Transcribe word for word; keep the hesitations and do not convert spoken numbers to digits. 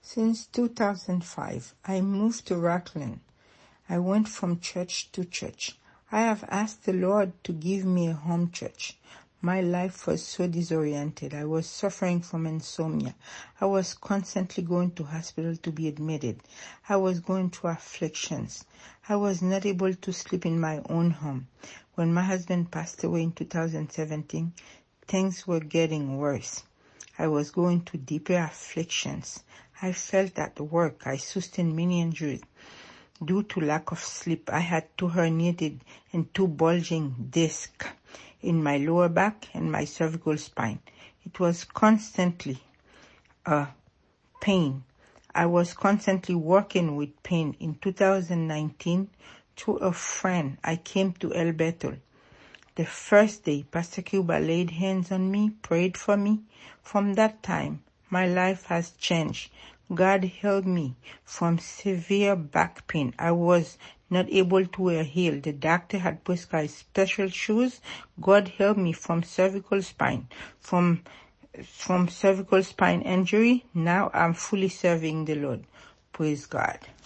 Since two thousand five, I moved to Rockland. I went from church to church. I have asked the Lord to give me a home church. My life was so disoriented. I was suffering from insomnia. I was constantly going to hospital to be admitted. I was going through afflictions. I was not able to sleep in my own home. When my husband passed away in two thousand seventeen, things were getting worse. I was going through deeper afflictions. I felt at work I sustained many injuries. Due to lack of sleep, I had two herniated and two bulging discs in my lower back and my cervical spine. It was constantly a pain. I was constantly working with pain. In two thousand nineteen, through a friend, I came to El Bethel. The first day, Pastor Cuba laid hands on me, prayed for me. From that time, my life has changed. God healed me from severe back pain. I was not able to wear heels. The doctor had prescribed special shoes. God healed me from cervical spine, from from cervical spine injury. Now I'm fully serving the Lord. Praise God.